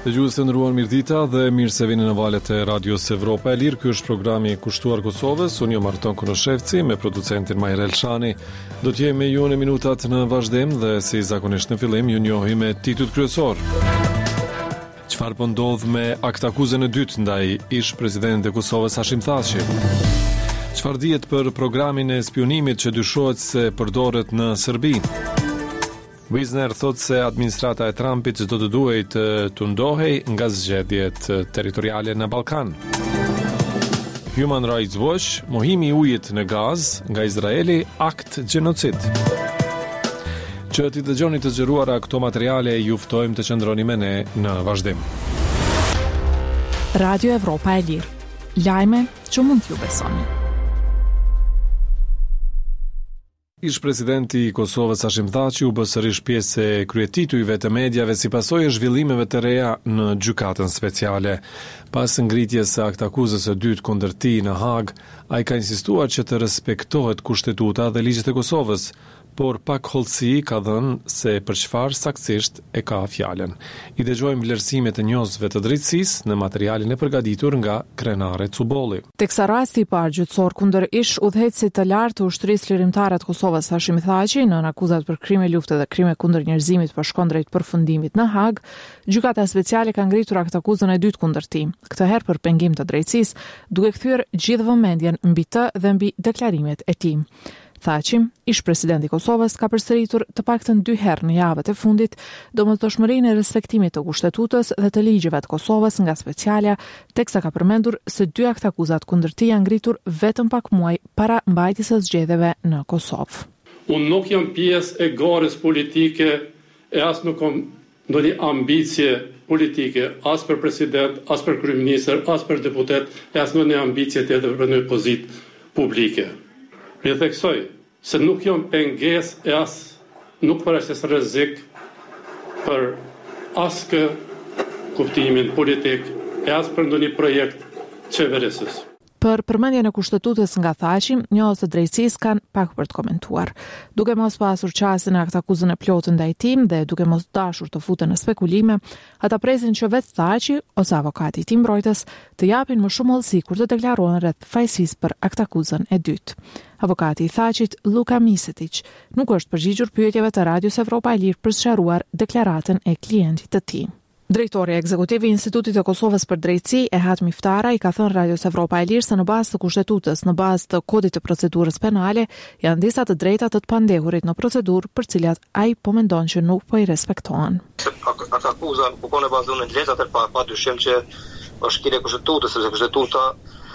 Dëgjues të nderuar, mirëdita dhe mirë se vini në valët e Radios Evropa e Lirë. Ky është programi i kushtuar Kosovës. Unë jam Arton Konoshevci me producentin Majrel Elshani. Do të jemi me ju në minutat në vazhdim dhe si zakonisht në fillim ju njohi me titujt kryesor. Çfarë po ndodh me aktakuzën e dytë ndaj ish presidentit të Kosovës Hashim Thaçi? Çfarë dihet për programin e spionimit që dyshohet se përdoret në Serbi? Wisner thot se administrata e Trumpit do të duhej të ndohej nga zgjedhjet territoriale në Ballkan. Human Rights Watch, mohimi i ujit në Gaz nga Izraeli akt gjenocid. Që t'i dëgjoni të zgjeruara këto materiale, ju ftojmë të qëndroni me ne në vazhdim. Radio Evropa e Lirë. Lajme që mund t'ju besoni. Ish presidenti i Kosovës Hashim Thaçi u bë sërish pjesë e kryetitujve të mediave si pasojë e zhvillimeve të reja në gjykatën speciale. Pas ngritjes së aktakuzës së dytë kundër tij në Hag, ai ka insistuar që të respektohet kushtetuta dhe ligjet e Kosovës, por pak hollësi ka dhënë se për çfarë saktësisht e ka fjalën. I dëgjojmë vlerësimet e njohësve të drejtësisë në materialin e përgatitur nga Krenare Cubolli. Teksa rasti i parë gjyqësor kundër ish udhëheqësit të lartë të ushtrisë lirimtare të Kosovës Hashim Thaçi në akuzat për krime lufte dhe krime kundër njerëzimit po shkon drejt përfundimit në Hag, gjykata speciale ka ngritur aktakuzën e dytë kundër tij. Këtë herë për pengim të drejtësisë, duke kthyer gjithë vëmendjen mbi të dhe mbi deklarimet e tij. Thaçi, ish presidenti i Kosovës, ka përsëritur të paktën 2 herë në javët e fundit domosdoshmërinë e respektimit të kushtetutës dhe të ligjeve të Kosovës nga specialja, teksa ka përmendur se 2 aktakuzat kundër tij janë ngritur vetëm pak muaj para mbajtjes së zgjedhjeve në Kosovë. Unë nuk jam pjesë e garës politike e as nuk kam ndonjë ambicie politike, as për president, as për kryeministër, as për deputet, e as ndonjë ambicie tjetër për një pozitë publike. Theksoj se nuk jam pengesë e as nuk përshës rrezik për askë kuptimin politik e as për ndonjë projekt qeverisës. Për përmendjen e kushtetutës nga Thaçi, njohës të drejtësisë kanë pak për të komentuar. Duke mos pasur qasjen e aktakuzën e plotë ndaj tij dhe duke mos dashur të futen në spekulime, ata presin që vetë Thaçi ose avokati i tij mbrojtës të japin më shumë hollësi kur të deklarohen rreth fajësisë për aktakuzën e dytë. Avokati i Thaçit, Luka Misetic, nuk është përgjigjur pyetjeve të Radios Evropa e Lirë për sqaruar deklaratën e klientit të tij. Drejtori ekzekutiv i Institutit të Kosovës për Drejtësi, Ehat Miftara, i ka thënë Radios Evropa e Lirë se në bazë të kushtetutës, në bazë të kodit të procedurës penale, janë disa të drejta të pandehurit në procedurë për cilat ai po mendon që nuk po i respektohen. Akuzën ku kanë bazuar në letra të pa dyshim që është kire kushtetutës, sepse kushtetuta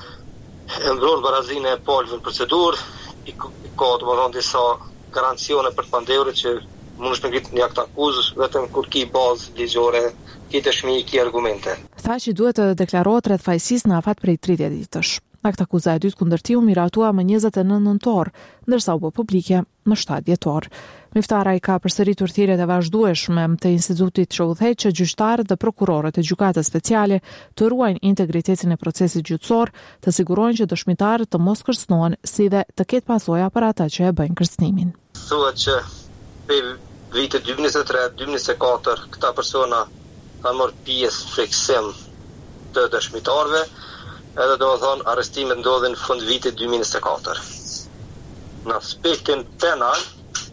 e mbron barazinë e palëve në procedurë, i ka domethënë disa garancione për pandehurit që mund është me ngritë një aktakuzë vetëm kur ki bazë ligjore, ki dëshmi, ki argumente. Thaçi duhet të deklarohet rreth fajësisë në afat prej 30 ditësh. Aktakuza e dytë kundër tij u miratua më 29 nëntor, ndërsa u bë publike më 7 dhjetor. Miftara i ka përsëritur thirrjet e vazhdueshme të institutit që udhëheq që gjyqtarët dhe prokurorët e gjykatës speciale të ruajnë integritetin e procesit gjyqësor, të sigurojnë që dëshmitarët të mos kërcënohen, si dhe të ketë pasoja për ata që e bëjnë kërcënimin. Thuhet që për vitet 2023-2024 këta persona kanë marrë pjesë friksim të dëshmitarëve, edhe domethënë arrestimet ndodhin në fund vitit 2024. Në aspektin penal,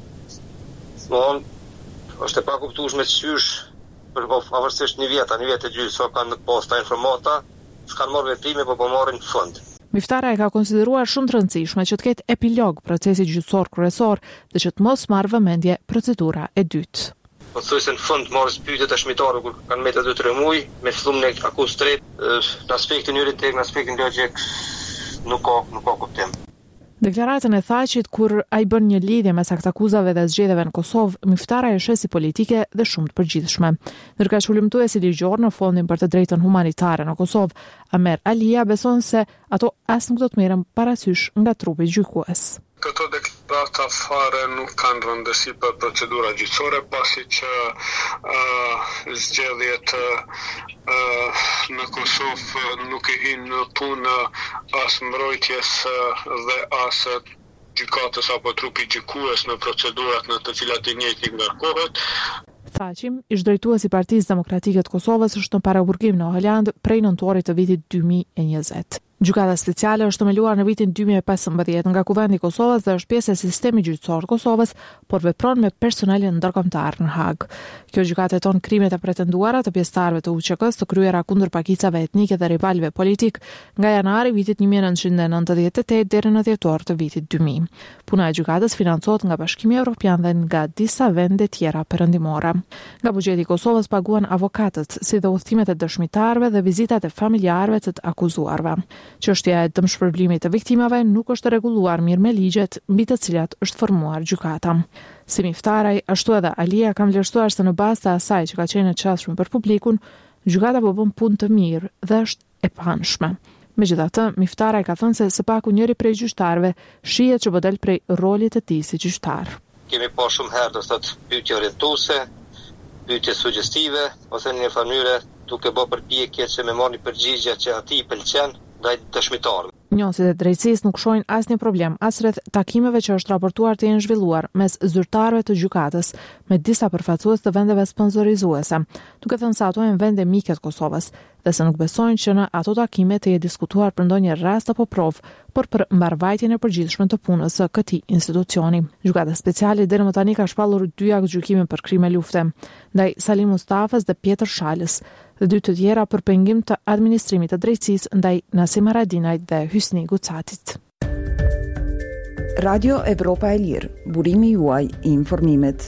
është e pakuptueshme çysh për pavarësisht një vjet e gjysmë sa kanë posta informata, s'kan marrë veprime, po marrin fund. Miftara e ka konsideruar shumë të rëndësishme që të ketë epilog procesi gjyqësor kryesor dhe që të mos marrë vëmendje procedura e dytë. Po thuaj se në fund marrës pyetjet e dëshmitarëve kur kanë mbetur 2-3 muaj me fillim në akuzë tretë, në aspektin juridik, në aspektin logjik nuk ka kuptim. Deklaratën e Thaçit kur ai bën një lidhje mes aktakuzave dhe zgjedhjeve në Kosovë, Miftara e sheh si politike dhe shumë të përgjithshme. Ndërkaq ulëmtuesi ligjor në Fondin për të Drejtën Humanitare në Kosovë, Amer Alia, beson se ato as nuk do të merren parasysh nga trupi gjykues. Këto deklarata fare nuk kanë rëndësi për procedura gjyqësore, pasi që zgjedhjet në Kosovë nuk i hinë në punë as mbrojtjes dhe as gjykatës apo trupi gjykues në procedurat në të cilat i njëjti ngarkohet. Thaçi, ish drejtuesi i Partisë Demokratike të Kosovës, është në paraburgim në Holland prej nëntorit të vitit 2020. Gjykata speciale është themeluar në vitin 2015 nga Kuvendi i Kosovës dhe është pjesë e sistemit gjyqësor të Kosovës, por vepron me personelin ndërkombëtar në Hag. Kjo gjykatë heton krimet e pretenduara të pjesëtarëve të UÇK-s të kryera kundër pakicave etnike dhe rivalëve politik nga janari vitit 1998 deri në dhjetor të vitit 2000. Puna e gjykatës financohet nga Bashkimi Evropian dhe nga disa vende tjera perëndimore. Nga buxheti i Kosovës paguan avokatët, si dhe udhëtimet e dëshmitarëve dhe vizitat e familjarëve të akuzuarve. Çështja e dëmshpërblimit të viktimave nuk është rregulluar mirë me ligjet mbi të cilat është formuar gjykata. Si Miftaraj, ashtu edhe Alia kanë vlerësuar se në bazë të asaj që ka qenë e çastshme për publikun, gjykata po bën punë të mirë dhe është e paanshme. Megjithatë, Miftaraj ka thënë se së paku njëri prej gjyqtarëve shihet që po del prej rolit të tij si gjyqtar. Kemi pa shumë herë do thotë pyetje orientuese, pyetje suggestive ose në një mënyrë duke bërë përpjekje që me marrë përgjigje që atij i pëlqen ndaj dëshmitarëve. Njohësit e drejtësisë nuk shohin asnjë problem as rreth takimeve që është raportuar të jenë zhvilluar mes zyrtarëve të gjykatës me disa përfaqësues të vendeve sponsorizuese, duke thënë se ato janë vende mike të Kosovës dhe se nuk besojnë që në ato takime të jetë diskutuar për ndonjë rast apo provë, por për mbarvajtjen e përgjithshme të punës së këtij institucioni. Gjykata speciale deri më tani ka shpallur 2 aktgjykime për krime lufte ndaj Salim Mustafës dhe Pjetër Shalës, dhe 2 të tjera për pengim të administrimit të drejtësisë ndaj Nasim Haradinajt dhe Hysni Gucatit. Radio Evropa e Lirë, burimi juaj i informimit.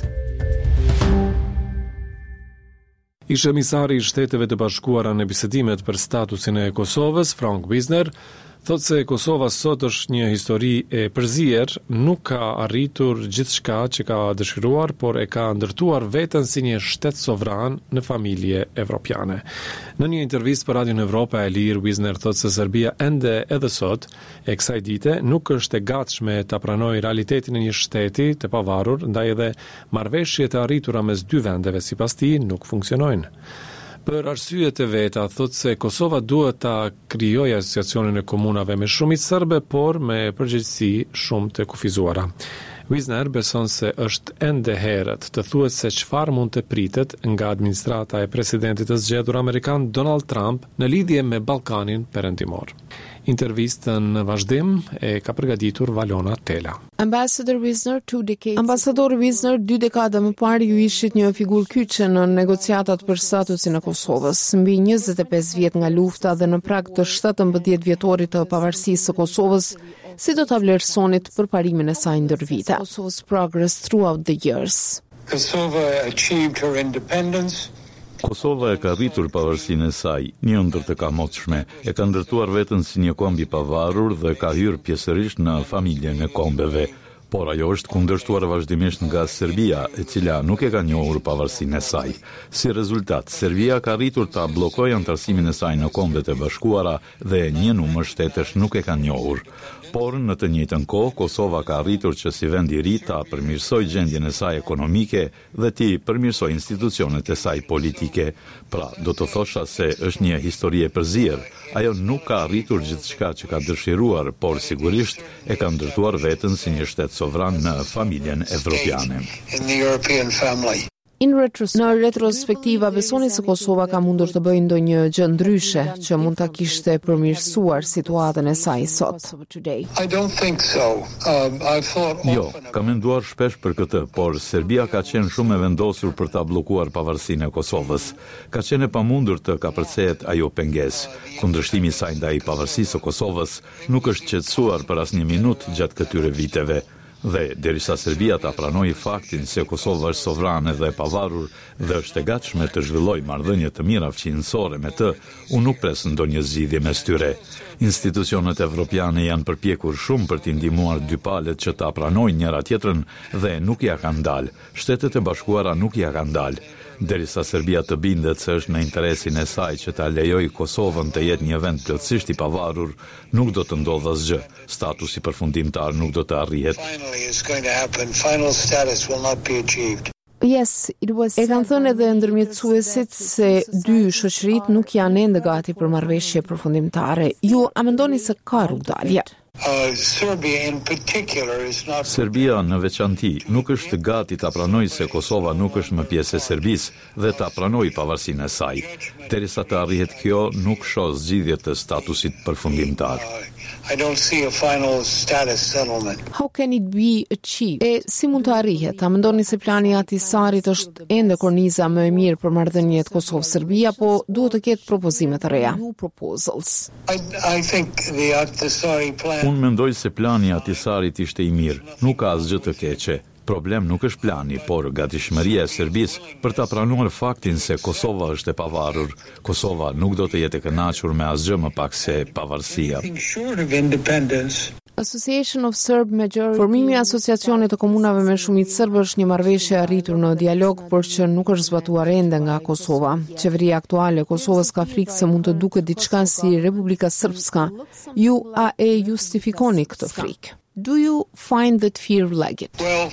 Ishte emisari i Shteteve të Bashkuara në bisedimet për statusin e Kosovës, Frank Wisner, thotë se Kosova sot është një histori e përzier, nuk ka arritur gjithçka që ka dëshiruar, por e ka ndërtuar veten si një shtet sovran në familje evropiane. Në një intervistë për Radio Evropa e Lirë, Wisner thotë se Serbia ende edhe sot, e kësaj dite, nuk është e gatshme ta pranojë realitetin e një shteti të pavarur, ndaj edhe marrëveshjet e arritura mes 2 vendeve sipas tij nuk funksionojnë. Për arsyet e veta, thotë se Kosova duhet ta krijojë asociacionin e komunave me shumicë serbe, por me përgjegjësi shumë të kufizuara. Wisner beson se është ende herët të thuhet se çfarë mund të pritet nga administrata e presidentit të zgjedhur amerikan Donald Trump në lidhje me Ballkanin Perëndimor. Intervistën në vazhdim e ka përgatitur Valona Tela. Ambasador Wisner 2 dekada më parë ju ishit një figurë kyçe në negociatat për statusin e Kosovës. Mbi 25 vjet nga lufta dhe në prag të 17 vjetorit të pavarësisë së Kosovës, si do ta vlerësonit përparimin e saj ndër vite? Kosova's progress throughout the years. Kosova e ka rritur pavarësinë e saj, një ndër të kamotshme, e ka ndërtuar veten si një komb i pavarur dhe ka hyrë pjesërisht në familjen e kombeve. Por ajo është kundërshtuar vazhdimisht nga Serbia, e cila nuk e ka njohur pavarësinë e saj. Si rezultat, Serbia ka arritur ta bllokojë antarësimin e saj në Kombet e Bashkuara dhe një numër shtetesh nuk e kanë njohur. Por në të njëjtën kohë, Kosova ka arritur që si vend i ri ta përmirësojë gjendjen e saj ekonomike dhe ti përmirësojë institucionet e saj politike. Pra, do të thosha se është një histori e përzier. Ajo nuk ka arritur gjithçka që ka dëshiruar, por sigurisht e ka ndërtuar veten si një shtet sovran në familjen evropiane. Në retrospektiva, besoni se Kosova ka mundur të bëjë ndonjë gjë ndryshe që mund ta kishte përmirësuar situatën e saj sot? Jo, kam menduar shpesh për këtë, por Serbia ka qenë shumë e vendosur për ta bllokuar pavarësinë e Kosovës. Ka qenë e pamundur të kapërcehet ajo pengesë. Kundërshtimi i saj ndaj pavarësisë së Kosovës nuk është qetësuar për asnjë minutë gjatë këtyre viteve. Dhe derisa Serbia ta pranoi faktin se Kosova është sovrane dhe e pavarur dhe është e gatshme të zhvillojë marrëdhënie të mira fqinjësore me të, unë nuk pres ndonjë zgjidhje mes tyre. Institucionet evropiane janë përpjekur shumë për t'i ndihmuar dy palët që ta pranojnë njëra tjetrën dhe nuk ja kanë dalë. Shtetet e Bashkuara nuk ja kanë dalë. Derisa Serbia të bindet se është në interesin e saj që ta lejojë Kosovën të jetë një vend plotësisht i pavarur, nuk do të ndodhë asgjë. Statusi përfundimtar nuk do të arrihet. E kanë thënë edhe ndërmjetësuesit se dy shoqëritë nuk janë ende gati për marrëveshje përfundimtare. Ju a mendoni se ka rrugdalje? Serbia në veçanti nuk është gati ta pranojë se Kosova nuk është më pjesë e Serbisë dhe ta pranojë pavarësinë e saj. Derisa të arrihet kjo, nuk shoh zgjidhje të statusit përfundimtar. I don't see a final status settlement. How can it be achieved? E si mund të arrihet? A mendoni se plani i Ahtisarit është ende korniza më e mirë për marrëdhëniet Kosovë-Serbi apo duhet të ketë propozime të reja? New proposals. I think the Ahtisari plan. Unë mendoj se plani i Ahtisarit ishte i mirë. Nuk ka asgjë të keqe. Problem nuk është plani, por gatishmëria e Serbisë për ta pranuar faktin se Kosova është e pavarur. Kosova nuk do të jetë e kënaqur me asgjë më pak se pavarësia. Association of Serb Majority. Formimi i asociacionit të komunave me shumicë serbe është një marrëveshje e arritur në dialog, por që nuk është zbatuar ende nga Kosova. Qeveria aktuale e Kosovës ka frikë se mund të duket diçka si Republika Srpska. Ju justifikoni këtë frikë? Do you find that fear legit? Well,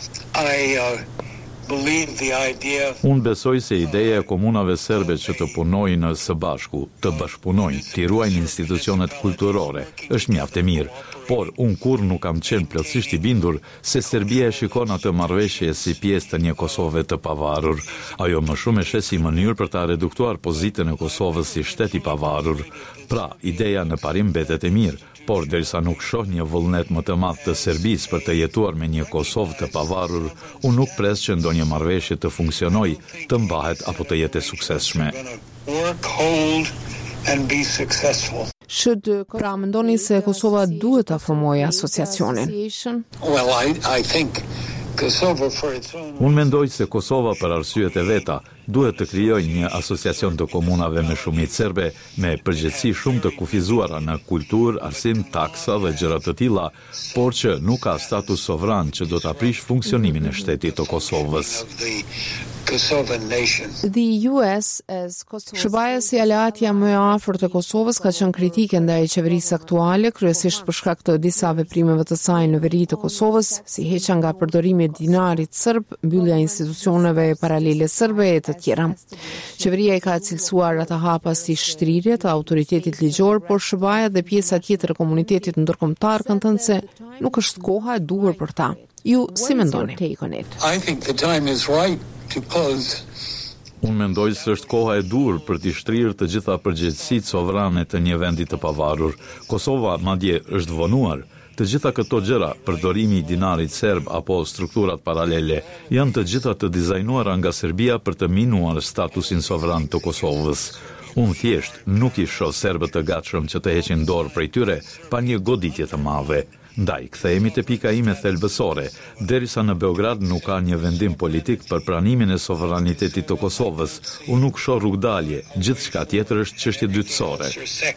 Unë besoj se ideja e komunave serbe që të punojnë së bashku, të bashkëpunojnë, të ruajnë institucionet kulturore, është mjaft e mirë, por unë kur nuk kam qenë plotësisht i bindur se Serbia e shikon atë marrëveshje si pjesë të një Kosove të pavarur. Ajo më shumë e sheh si mënyrë për ta reduktuar pozitën e Kosovës si shtet i pavarur. Pra, ideja në parim mbetet e mirë, por derisa nuk shoh një vullnet më të madh të Serbisë për të jetuar me një Kosovë të pavarur, unë nuk pres që ndonjë marrëveshje të funksionojë, të mbahet apo të jetë e suksesshme. Pra mendoni se Kosova duhet ta formojë asociacionin? Well, I think Unë mendoj se Kosova për arsyet e veta duhet të krijojë një asociacion të komunave me shumicë serbe me përgjegjësi shumë të kufizuara në kulturë, arsim, taksa dhe gjëra të tilla, por që nuk ka status sovran që do ta prish funksionimin e shtetit të Kosovës. The US as Shqipëria si aleatja më e afërt e Kosovës ka qenë kritike ndaj qeverisë aktuale, kryesisht për shkak të disa veprimeve të saj në veri të Kosovës, si heqja nga përdorimi i dinarit serb, mbyllja e institucioneve paralele serbe e të tjera. Qeveria i ka cilësuar atë hapa si shtrirje të autoritetit ligjor, por Shqipëria dhe pjesa tjetër e komunitetit ndërkombëtar kanë thënë se nuk është koha e duhur për ta. Ju si mendoni? I think the time is right to close. Unë mendoj se është koha e dur për t'i shtrirë të gjitha përgjegjësitë sovrane të një vendi të pavarur. Kosova madje është vonuar. Të gjitha këto gjëra, përdorimi i dinarit serb apo strukturat paralele, janë të gjitha të dizajnuara nga Serbia për të minuar statusin sovran të Kosovës. Unë thjesht nuk i shoh serbët të gatshëm që të heqin dorë prej tyre pa një goditje të madhe. Ndaj, kthehemi te pika ime thelbësore, derisa në Beograd nuk ka një vendim politik për pranimin e sovranitetit të Kosovës, unë nuk shoh rrugdalje, gjithçka tjetër është çështje dytësore.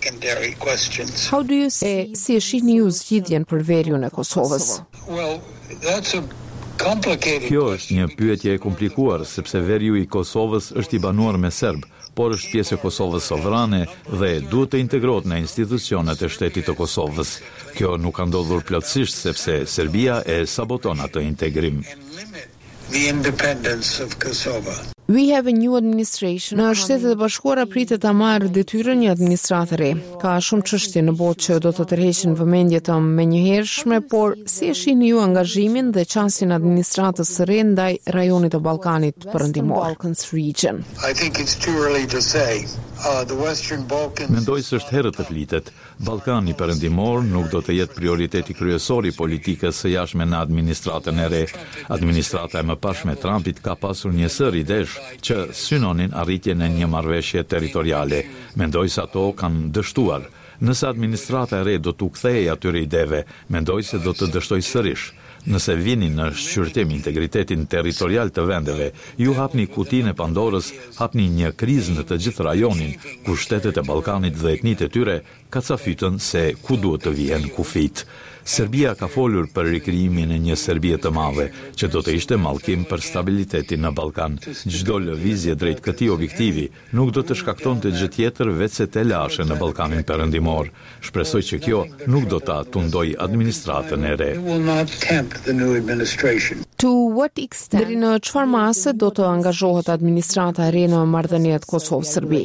How do you see si e shihni ju zgjidhjen për veriun e Kosovës? Well, that's a complicated. Kjo është një pyetje e komplikuar, sepse veriu i Kosovës është i banuar me serb, por është pjesë e Kosovës sovrane dhe duhet të integrohet në institucionet e shtetit të Kosovës. Kjo nuk ka ndodhur plotësisht sepse Serbia e saboton atë integrim. The independence of Kosovo. We have a new administration. Në Shtetet e Bashkuara pritet ta marrë detyrën një administratë re. Ka shumë çështje në botë që do të tërheqin vëmendje të menjëhershme, por si e shihni ju angazhimin dhe çastin administratës së re ndaj rajonit të Ballkanit Perëndimor? Balkans region. I think it's too early to say. The Western Balkans. Mendoj se është herë të flitet. Ballkani Perëndimor nuk do të jetë prioriteti kryesor i politikës së jashtme në administratën e re. Administrata e mëparshme e Trumpit ka pasur një sër idesh që synonin arritjen e një marrëveshje territoriale. Mendoj se ato kanë dështuar. Nëse administrata e re do t'u kthejë atyre ideve, mendoj se do të dështoj sërish. Nëse vini në shqyrtim integritetin territorial të vendeve, ju hapni kutinë e Pandorës, hapni një krizë në të gjithë rajonin, ku shtetet e Ballkanit dhe etnitë e tyre kacafytën se ku duhet të vijnë kufit. Serbia ka folur për rikrijimin e një Serbie të madhe, që do të ishte mallkim për stabilitetin në Ballkan. Çdo lëvizje drejt këtij objektivi nuk do të shkaktonte gjë tjetër veç se të lashe në Ballkanin Perëndimor. Shpresoj që kjo nuk do ta tundoj administratën e re. Deri në çfarë mase do të angazhohet administrata e re në marrëdhëniet Kosovë-Serbi?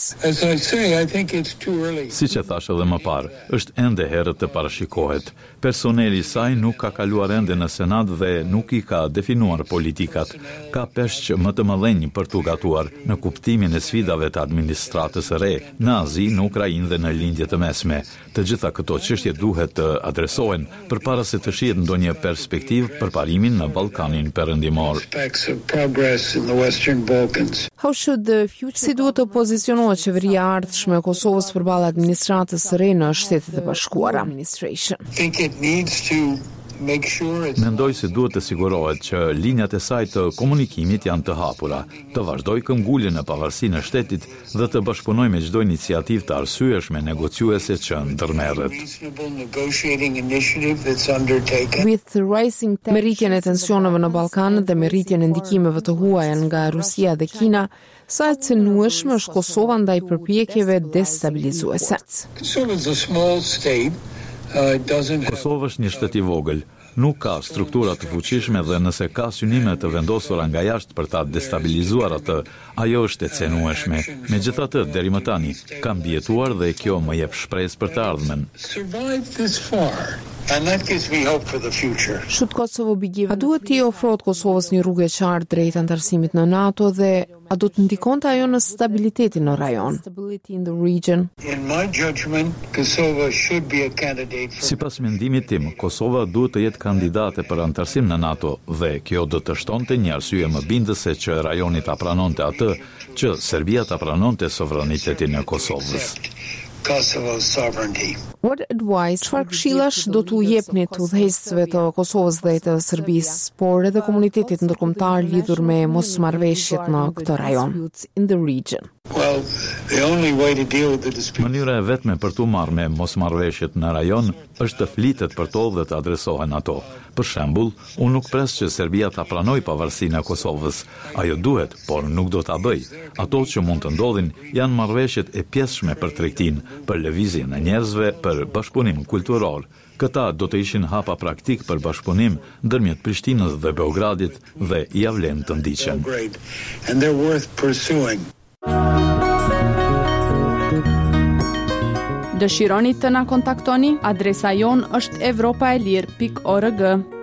Siç e thash edhe më parë, është ende herët të parashikohet. Personeli i saj nuk ka kaluar ende në Senat dhe nuk i ka definuar politikat. Ka peshq më të mëdhenj për t'u gatuar në kuptimin e sfidave të administratës së re në Azi, në Ukrainë dhe në lindje të mesme. Të gjitha këto çështje duhet të adresohen përpara se të shihet ndonjë perspektivë për parimin në Ballkanin Perëndimor. Si duhet të pozicionohet qeveria e ardhshme e Kosovës përballë administratës së re në Shtetet e Bashkuara? Mendoj se duhet të sigurohet që linjat e saj të komunikimit janë të hapura, të vazhdoj këmbguljen e pavarësinë e shtetit dhe të bashkëpunoj me çdo iniciativë të arsyeshme negociuese që ndërmerret. Me rritjen e tensioneve në Ballkan dhe me rritjen e ndikimeve të huaja nga Rusia dhe Kina, sa e cënueshme është Kosova ndaj përpjekjeve destabilizuese. Kosova është një shtet i vogël, nuk ka struktura të fuqishme dhe nëse ka synime të vendosura nga jashtë për ta destabilizuar atë, ajo është e cenueshme. Megjithatë, deri më tani, ka mbijetuar dhe kjo më jep shpresë për të ardhmen. A duhet t'i ofrohet Kosovës një rrugë e qartë drejt antarësimit në NATO dhe a do të ndikonte ajo në stabilitetin në rajon? Sipas mendimit tim, Kosova duhet të jetë kandidate për antarësim në NATO dhe kjo do të shtonte një arsye më bindëse që rajoni ta pranonte atë që Serbia ta pranonte sovranitetin e Kosovës. Çfarë këshillash do t'u jepni të udhëheqësve të Kosovës dhe të Serbisë, por edhe komunitetit ndërkombëtar lidhur me mosmarrëveshjet në këtë rajon? Mënyra e vetme për t'u marrë me mosmarrëveshjet në rajon është të flitet për to dhe të adresohen ato. Për shembull, unë nuk pres që Serbia ta pranoj pavarësinë e Kosovës. Ajo duhet, por nuk do ta bëj. Ato që mund të ndodhin janë marrëveshjet e pjesshme për tregtinë, për lëvizjen e njerëzve, për bashkëpunim kulturor. Këta do të ishin hapa praktik për bashkëpunim ndërmjet Prishtinës dhe Beogradit dhe ia vlen të ndiqen. Dëshironi të na kontaktoni? Adresa jon është evropaelir.org.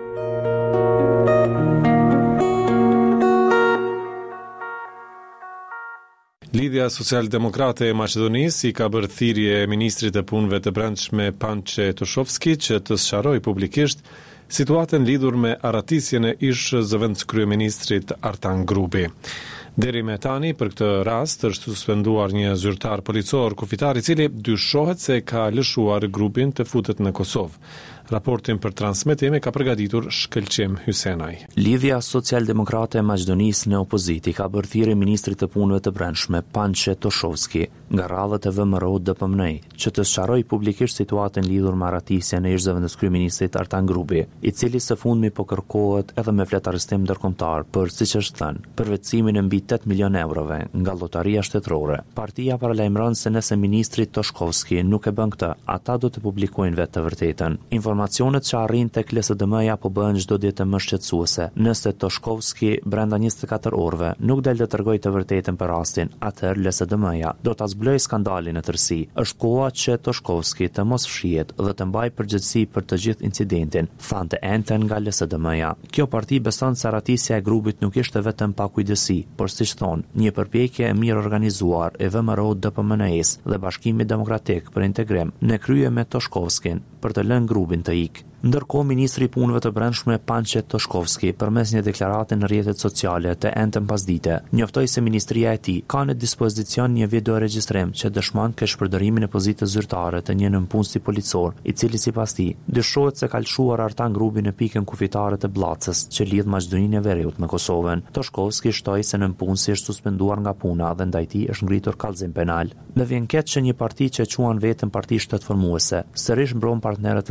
Lidhja Socialdemokrate e Maqedonisë i ka bërë thirrje ministrit të punëve të brendshme Pançe Toshovski që të sqarojë publikisht situatën lidhur me arratisjen e ish zëvendëskryeministrit Artan Grubi. Deri me tani, për këtë rast, është suspenduar një zyrtar policor kufitar i cili dyshohet se ka lëshuar grupin të futet në Kosovë. Raportin për transmetim e ka përgatitur Shkëlqim Hysenaj. Lidhja Socialdemokrate e Maqedonisë në opozit i ka bërë thirrje ministrit të punëve të brendshme Pançe Toshovski nga radhët e VMRO-DPMN që të sqarojë publikisht situatën lidhur me arratisjen e ish zëvendëskryeministrit Artan Grubi, i cili së fundmi po kërkohet edhe me flet arrestim ndërkombëtar për, siç është thënë, përvetësimin e mbi 8 milion eurove nga llotaria shtetërore. Partia paralajmëron se nëse ministri Toshovski nuk e bën këtë, ata do të publikojnë vetë të vërtetën. Informacionet që arrin tek LSDM-ja po bëhen çdo ditë më shqetësuese. Nëse Toshovski brenda 24 orëve nuk del të tregojë të vërtetën për rastin, atëherë LSDM-ja do ta zblojë skandalin në tërësi. Është koha që Toshovski të mos fshihet dhe të mbajë përgjegjësi për të gjithë incidentin, thante enten nga LSDM-ja. Kjo parti beson se arratisja e grupit nuk ishte vetëm pakujdesi, por siç thon, një përpjekje e mirë organizuar e VMRO-DPMN-s dhe Bashkimit Demokratik për Integrim në krye me Toshovskin për të lënë grupin të ikë. Ndërkohë, ministri i punëve të brendshme Pançe Toshovski, përmes një deklarate në rrjetet sociale të entën pasdite, njoftoi se ministria e tij ka në dispozicion një videoregjistrim që dëshmon ke shpërdorimin e pozitës zyrtare të një nënpunësi policor, i cili sipas tij dyshohet se ka lëshuar Artan Grubi në pikën kufitare të Bllacës, që lidh Maqedoninë e Veriut me Kosovën. Toshovski shtoi se nënpunësi është suspenduar nga puna dhe ndaj tij është ngritur kallëzim penal. Dhe vjen keq që një parti që quan veten parti shtetformuese, sërish mbron partnerët e saj,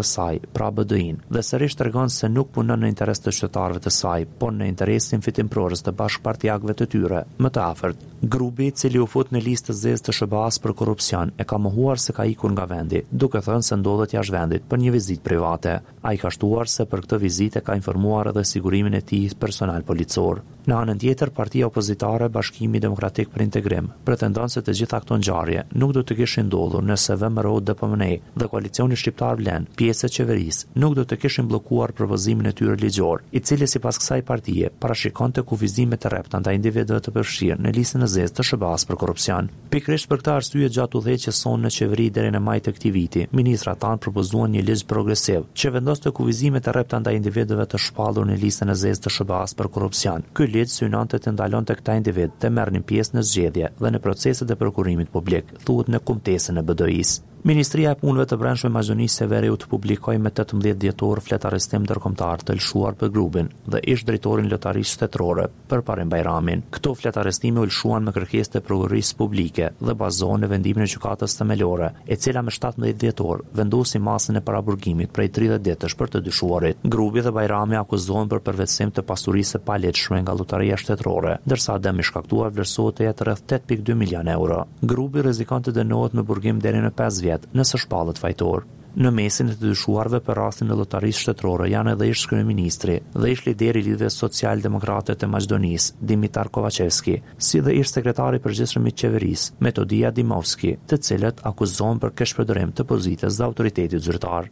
pra BDI-n, dhe sërish tregon se nuk punon në interes të qytetarëve të saj, por në interesin fitimprorës të bashkëpartiakëve të tyre më të afërt. Grupi, i cili u fut në listë të zezë të SBA-s për korrupsion, e ka mohuar se ka ikur nga vendi, duke thënë se ndodhet jashtë vendit për një vizitë private. Ai ka shtuar se për këtë vizitë ka informuar edhe sigurimin e tij personal policor. Në anën tjetër, partia opozitare Bashkimi Demokratik për Integrim pretendon se të gjitha këto ngjarje nuk do të kishin ndodhur nëse VMRO-DPMNE dhe koalicioni shqiptar Vlen, pjesë e qeverisë, nuk do të kishin bllokuar propozimin e tyre ligjor, i cili sipas kësaj partie parashikonte kufizimet e rrepta ndaj individëve të përfshirë në listën e zezë të SBA-s për korrupsion. Pikërisht për këtë arsye, gjatë udhëheqjes sonë në qeveri deri në maj të këtij viti, ministrat tanë propozuan një ligj progresiv që vendoste kufizimet e rrepta ndaj individëve të shpallur në listën e zezë të SBA-s për korrupsion. Ky ligj synonte të ndalonte këta individ të merrnin pjesë në zgjedhje dhe në proceset e prokurimit publik, thuhet në kumtesën e BDI-s. Ministria e Punëve të Brendshme Maqedonisë Severe u të publikoi me 18 dhjetor flet arrestim ndërkombëtar të lëshuar për grupin dhe ish drejtorin lotarisë shtetërore për Parim Bajramin. Këto flet arrestime u lëshuan me kërkesë të prokurorisë publike dhe bazohen në vendimin e gjykatës themelore, e cila me 17 dhjetor vendosi masën e paraburgimit prej 30 ditësh për të dyshuarit. Grupi dhe Bajrami akuzohen për përvetësim të pasurisë së palegjshme nga lotaria shtetërore, ndërsa dëmi i shkaktuar vlerësohet të jetë rreth 8.2 milion euro. Grupi rrezikon të dënohet me burgim deri në 5 vjet nëse shpallet fajtor. Në mesin e të dyshuarve për rastin e lotarisë shtetërore janë edhe ish kryeministri dhe ish lideri i lidhjes socialdemokrate të Maqedonisë, Dimitar Kovacevski, si dhe ish sekretari i përgjithshëm i qeverisë, Metodia Dimovski, të cilët akuzohen për keshpërdorim të pozitës dhe autoritetit zyrtar.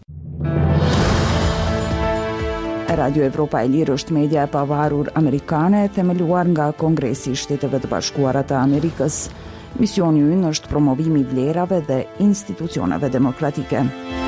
Radio Evropa e Lirë është media e pavarur amerikane, themeluar nga Kongresi i Shteteve të Bashkuara të Amerikës. Misioni i ynë është promovimi i vlerave dhe institucioneve demokratike.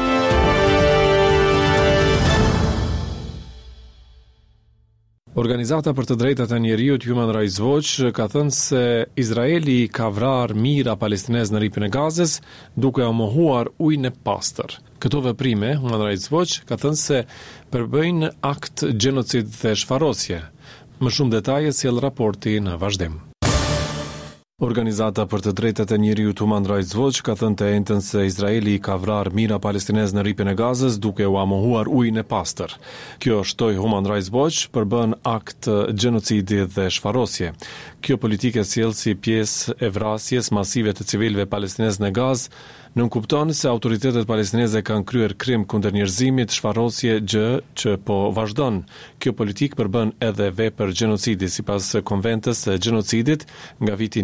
Organizata për të drejtat e njeriut Human Rights Watch ka thënë se Izraeli ka vrarë mijëra palestinezë në ripën e Gazës duke u mohuar ujin e pastër. Këto veprime, Human Rights Watch ka thënë se përbëjnë akt gjenocid dhe shfarosje. Më shumë detaje sjell raporti në vazhdim. Organizata për të drejtat e njeriut Human Rights Watch ka thënë të njëjtën se Izraeli ka vrarë mijëra palestinezë në ripën e Gazës duke u mohuar ujin e pastër. Kjo shtoi Human Rights Watch përbën akt gjenocidi dhe shfarosje. Kjo politikë sjell si pjesë e vrasjes masive të civilëve palestinezë në Gazë, nënkupton se autoritetet palestineze kanë kryer krim kundër njerëzimit, shfarosje, gjë që po vazhdon. Kjo politikë përbën edhe vepër gjenocidi sipas konventës së gjenocidit nga viti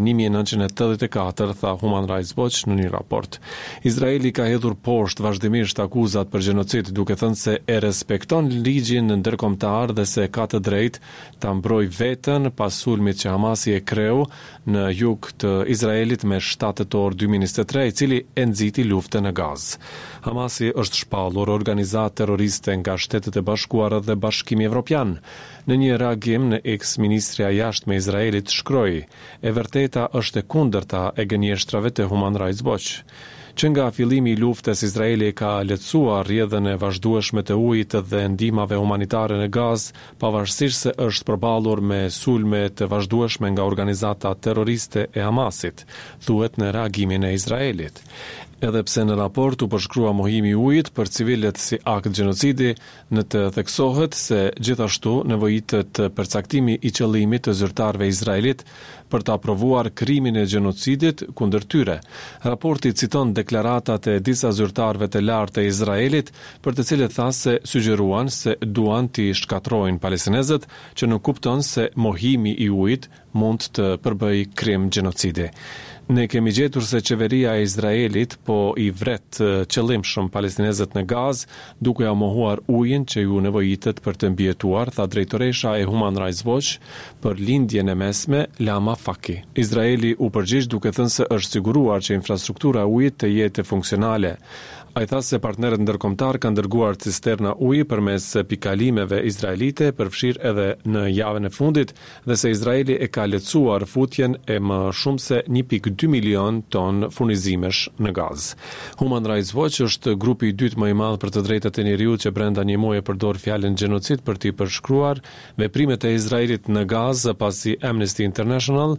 1984, tha Human Rights Watch në një raport. Izraeli ka hedhur poshtë vazhdimisht akuzat për gjenocid, duke thënë se e respekton ligjin ndërkombëtar dhe se ka të drejtë ta mbrojë veten pas sulmit që Hamasi e kreu në jug të Izraelit me 7 tetor 2023, i cili e nxiti luftën në Gazë. Hamasi është shpallur organizatë terroriste nga Shtetet e Bashkuara dhe Bashkimi Evropian. Në një reagim në ex-ministria e jashtme e Izraelit shkroi: "E vërteta është e kundërta e gënjeshtrave të Human Rights Watch." Që nga fillimi i luftës Izraeli ka lehtësuar rrjedhën e vazhdueshme të ujit dhe ndihmave humanitare në Gazë, pavarësisht se është përballur me sulme të vazhdueshme nga organizata terroriste e Hamasit, thuhet në reagimin e Izraelit. Edhe pse në raport u përshkrua mohimi i ujit për civilët si akt gjenocidi, në të theksohet se gjithashtu nevojitet përcaktimi i qëllimit të zyrtarëve izraelit për të aprovuar krimin e gjenocidit kundër tyre. Raporti citon deklaratat e disa zyrtarëve të lartë të Izraelit, për të cilët tha se sugjeruan se duan t'i shkatrojnë palestinezët, që nuk kupton se mohimi i ujit mund të përbëjë krim gjenocidi. Ne kemi gjetur se qeveria e Izraelit po i vret qëllimshëm palestinezët në Gazë, duke u mohuar ujin që ju nevojitet për të mbijetuar, tha drejtoresha e Human Rights Watch për lindjen e mesme, Lama Faki. Izraeli u përgjigj duke thënë se është siguruar që infrastruktura e ujit të jetë funksionale. Ai tha se partnerët ndërkombëtar kanë dërguar cisterna uji përmes pikalimeve izraelite, përfshirë edhe në javën e fundit, dhe se Izraeli e ka lehtësuar futjen e më shumë se 1.2 milion ton furnizimesh në Gazë. Human Rights Watch është grupi i dytë më i madh për të drejtat e njeriut që brenda një muaji përdor fjalën gjenocid për t'i përshkruar veprimet e Izraelit në Gazë, pasi Amnesty International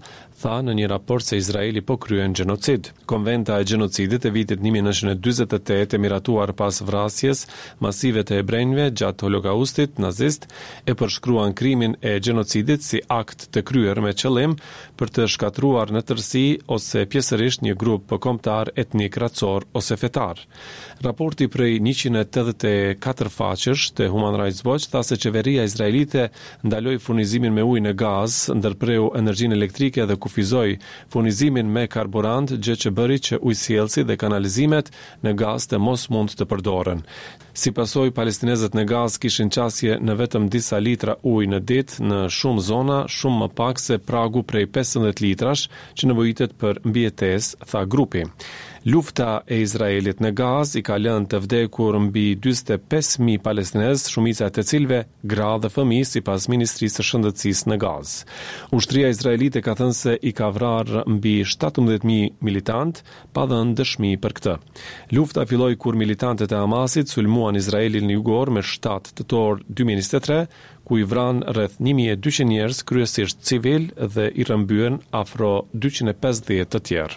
tha në një raport se Izraeli po kryen gjenocid. Konventa e gjenocidit e vitit 1948 e miratuar pas vrasjes masive të hebrejve gjatë holokaustit nazist e përshkruan krimin e gjenocidit si akt të kryer me qëllim për të shkatruar në tërësi ose pjesërisht një grup kombëtar etnik, racor ose fetar. Raporti prej 184 faqesh të Human Rights Watch tha se qeveria izraelite ndaloi furnizimin me ujë në gaz, ndërpreu energjinë elektrike dhe kufizoi furnizimin me karburant, gjë që bëri që ujësjellsi dhe kanalizimet në gaz të mos mund të përdoren. Si pasojë, palestinezët në Gaz kishin qasje në vetëm disa litra ujë në ditë, në shumë zona shumë më pak se pragu prej 15 litrash që nevojitet për mbijetesë, tha grupi. Lufta e Izraelit në Gaz i ka lënë të vdekur mbi 45.000 palestinezë, shumica të cilëve gra dhe fëmijë, sipas Ministrisë së Shëndetësisë në Gaz. Ushtria izraelite ka thënë se i ka vrarë mbi 17.000 militant, pa dhënë dëshmi për këtë. Lufta filloi kur militantët e Hamasit sulmuan Izraelin në jugor me 7 tetor 2023, ku i vranë rreth 1200 njerëz, kryesisht civil, dhe i rrëmbyen afro 250 të tjerë.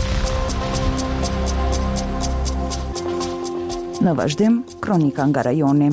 Në vazhdim, kronika nga rajoni.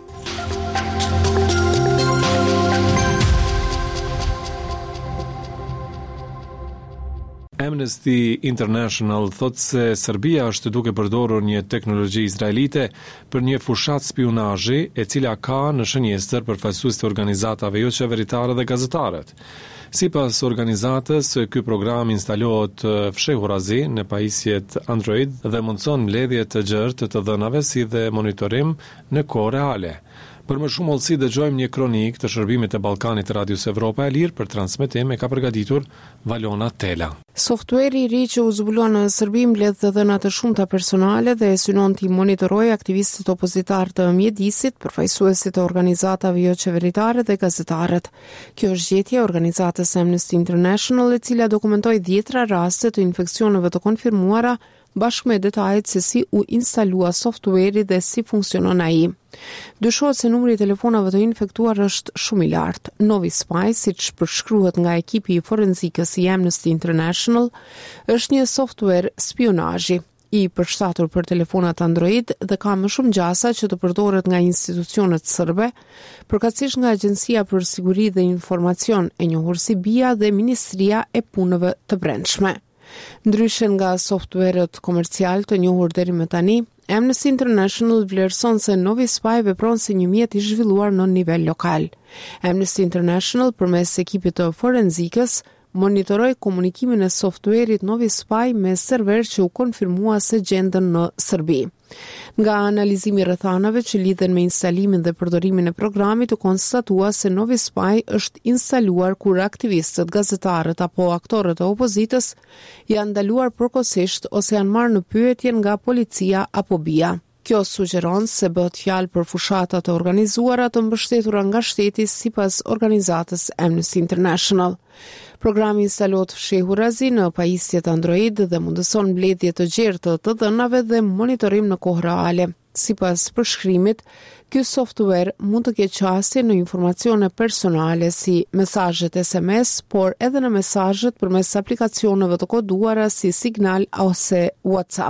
Amnesty International thot se Serbia është duke përdorur një teknologji izraelite për një fushat spionazhi e cila ka në shënjestër përfaqësues të organizatave jo qeveritare dhe gazetarët. Sipas organizatës, ky program instalohet fshehurazi në pajisjet Android dhe mundson mbledhje të gjerë të dhënave si dhe monitorim në kohë reale. Për më shumë hollësi dëgjojmë një kronik të shërbimit të Ballkanit të Radios Evropa e Lirë për transmetim e ka përgatitur Valona Tela. Softueri i ri që u zbulua në Serbi mbledh të dhëna të shumta personale dhe synon të monitorojë aktivistët opozitar të mjedisit, përfaqësuesit të organizatave jo qeveritare dhe gazetarët. Kjo është gjetje e organizatës Amnesty International, e cila dokumentoi 10 raste të infeksioneve të konfirmuara, bashkë me detajet se si u instalua softueri dhe si funksionon ai. Dyshohet se numri i telefonave të infektuar është shumë i lartë. Novi Spy, siç përshkruhet nga ekipi i forenzikës i Amnesty International, është një software spionazhi i përshtatur për telefonat Android dhe ka më shumë gjasa që të përdoret nga institucionet serbe, përkatësisht nga Agjencia për Siguri dhe Informacion e njohur si BIA dhe Ministria e Punëve të Brendshme. Ndryshe nga softwarët komercial të njohur deri më tani, Amnesty International vlerëson se Novi Spy vepron si një mjet i zhvilluar në nivel lokal. Amnesty International, përmes ekipit të forenzikës, monitoroi komunikimin e softwareit Novi Spy me server që u konfirmua se gjenden në Serbi. Nga analizimi i rrethanave që lidhen me instalimin dhe përdorimin e programit, u konstatua se Novi Spy është instaluar kur aktivistët, gazetarët apo aktorët e opozitës janë ndaluar përkohësisht ose janë marrë në pyetje nga policia apo BIA. Kjo sugjeron se bëhet fjalë për fushata të organizuara të mbështetura nga shteti sipas organizatës Amnesty International. Programi instalohet fshehurazi në pajisjet Android dhe mundëson mbledhje të gjerë të dhënave dhe monitorim në kohë reale. Sipas përshkrimit, ky software mund të ketë qasje në informacione personale si mesazhet SMS, por edhe në mesazhet përmes aplikacioneve të koduara si Signal ose WhatsApp.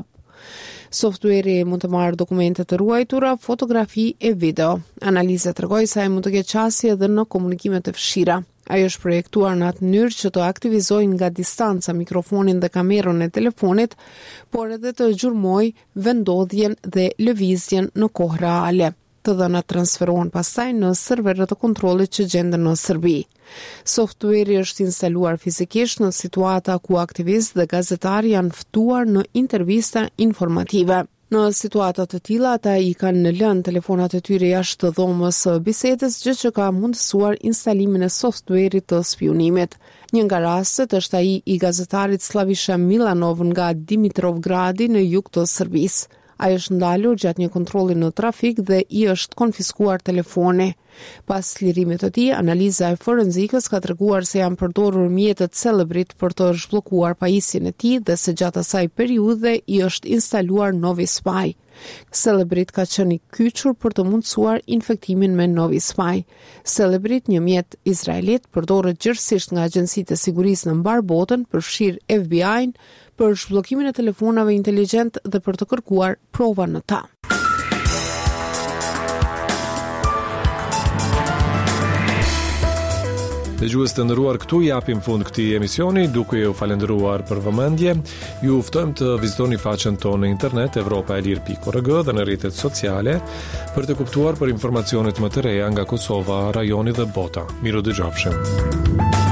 Software mund të marrë dokumente të ruajtura, fotografi e video. Analiza tregoi se ai mund të ketë qasje edhe në komunikime të fshira. Ai është projektuar në atë mënyrë që të aktivizojë nga distanca mikrofonin dhe kamerën e telefonit, por edhe të gjurmojë vendodhjen dhe lëvizjen në kohë reale. Të dhënat transferohen pastaj në serverët e kontrollit që gjenden në Serbi. Software është instaluar fizikisht në situata ku aktivistë dhe gazetarë janë ftuar në intervista informative. Në situata të tilla, ata i kanë lënë telefonat e tyre jashtë dhomës së bisedës, gjë që ka mundësuar instalimin e software-it të spionimit. Një nga rastet është ai i gazetarit Slavisha Milanov nga Dimitrovgradi në jug të Serbisë. Ai është ndalur gjatë një kontrolli në trafik dhe i është konfiskuar telefoni. Pas lirimit të tij, analiza e forenzikës ka treguar se janë përdorur mjetet Celebrit për të zhbllokuar pajisjen e tij dhe se gjatë asaj periudhe i është instaluar Novi Spy. Celebrit ka qenë i kyçur për të mundësuar infektimin me Novi Spy. Celebrit, një mjet izraelit, përdoret gjithësisht nga agjencitë e sigurisë në mbar botën, përfshirë FBI-n, për zhbllokimin e telefonave inteligjent dhe për të kërkuar prova në ta. Dëgjues të nderuar, këtu japim fund këtij emisioni, duke ju falendëruar për vëmendje. Ju ftojmë të vizitoni faqen tonë në internet europaelir.org dhe në rrjetet sociale për të kuptuar për informacionet më të reja nga Kosova, rajoni dhe bota. Miru dëgjofshim.